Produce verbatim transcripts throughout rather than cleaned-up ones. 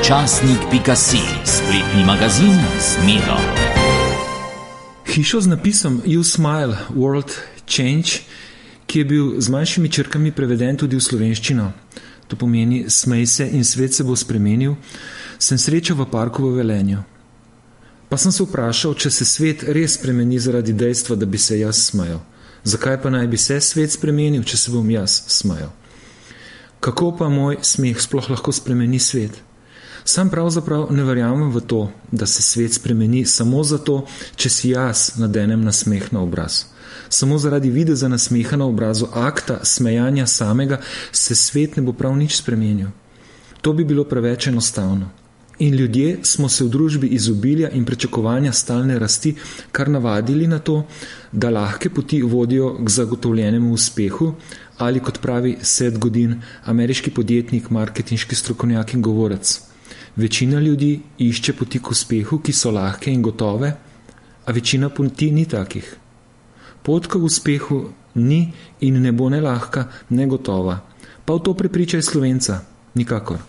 časnik pika si, spletni magazin z Miro. Hišo z napisom You Smile, World Change, ki je bil z manjšimi črkami preveden tudi v slovenščino, to pomeni smej se in svet se bo spremenil, sem srečal v parku v Velenju. Pa sem se vprašal, če se svet res spremeni zaradi dejstva, da bi se jaz smejal. Zakaj pa naj bi se svet spremenil, če se bom jaz smejal? Kako pa moj smeh sploh lahko spremeni svet? Sam pravzaprav ne verjamem v to, da se svet spremeni samo zato, če si jaz nadenem nasmeh na obraz. Samo zaradi videza nasmeha na obrazu, akta smejanja samega, se svet ne bo prav nič spremenil. To bi bilo preveč enostavno. In ljudje smo se v družbi izobilja in pričakovanja stalne rasti kar navadili na to, da lahke poti vodijo k zagotovljenemu uspehu ali, kot pravi Seth Godin, ameriški podjetnik, marketinški strokovnjak in govorec. Večina ljudi išče poti k uspehu, ki so lahke in gotove, a večina poti ni takih. Pot k uspehu ni in ne bo ne lahka, ne gotova. Pa v to prepričaj Slovenca, nikakor.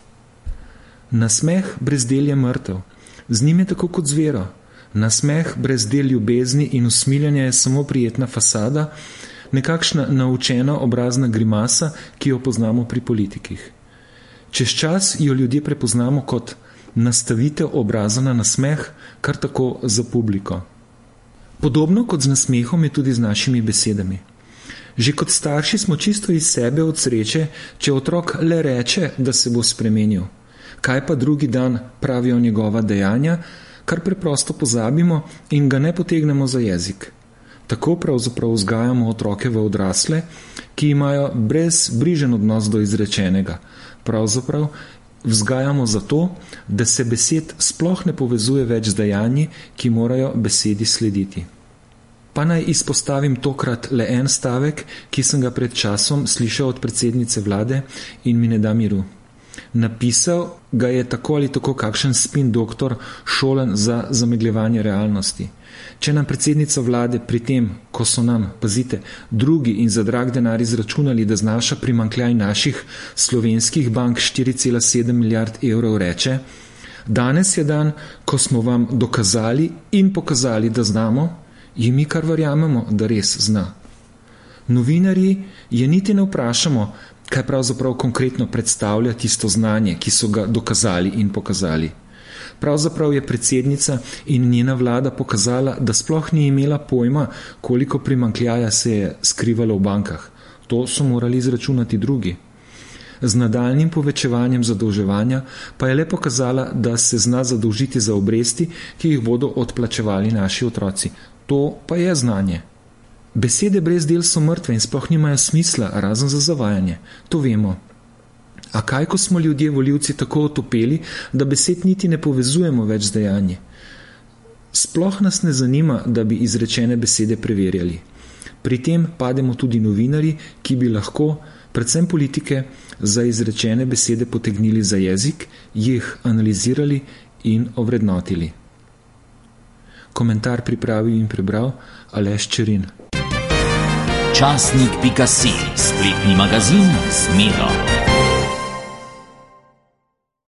Nasmeh brez del je mrtev. Z njim je tako kot z vero. Nasmeh brez del ljubezni in usmiljanja je samo prijetna fasada, nekakšna naučena obrazna grimasa, ki jo poznamo pri politikih. Čez čas jo ljudje prepoznamo kot nastavitev obraza na nasmeh, kar tako za publiko. Podobno kot z nasmehom je tudi z našimi besedami. Že kot starši smo čisto iz sebe od sreče, če otrok le reče, da se bo spremenil. Kaj pa drugi dan pravijo njegova dejanja, kar preprosto pozabimo in ga ne potegnemo za jezik. Tako pravzaprav vzgajamo otroke v odrasle, ki imajo brezbrižen odnos do izrečenega. Pravzaprav vzgajamo zato, da se besed sploh ne povezuje več z dejanji, ki morajo besedi slediti. Pa naj izpostavim tokrat le en stavek, ki sem ga pred časom slišal od predsednice vlade in mi ne da miru. Napisal ga je tako ali tako kakšen spin doktor, šolen za zamegljevanje realnosti. Če nam predsednica vlade pri tem, ko so nam, pazite, drugi in za drag denar izračunali, da znaša primanjkljaj naših slovenskih bank štiri cela sedem milijard evrov, reče: danes je dan, ko smo vam dokazali in pokazali, da znamo, in mi kar verjamemo, da res zna. Novinarji je niti ne vprašamo, kaj pravzaprav konkretno predstavlja tisto znanje, ki so ga dokazali in pokazali. Pravzaprav je predsednica in njena vlada pokazala, da sploh ni imela pojma, koliko primanjkljaja se je skrivalo v bankah. To so morali izračunati drugi. Z nadaljnjim povečevanjem zadolževanja pa je le pokazala, da se zna zadolžiti za obresti, ki jih bodo odplačevali naši otroci. To pa je znanje. Besede brez del so mrtve in sploh nimajo smisla, razen za zavajanje. To vemo. A kaj, ko smo ljudje volivci tako otopeli, da besed niti ne povezujemo več z dejanji? Sploh nas ne zanima, da bi izrečene besede preverjali. Pri tem pademo tudi novinarji, ki bi lahko, predvsem politike, za izrečene besede potegnili za jezik, jih analizirali in ovrednotili. Komentar pripravil in prebral Aleš Čerin. časnik pika si, spletni magazin z Miro.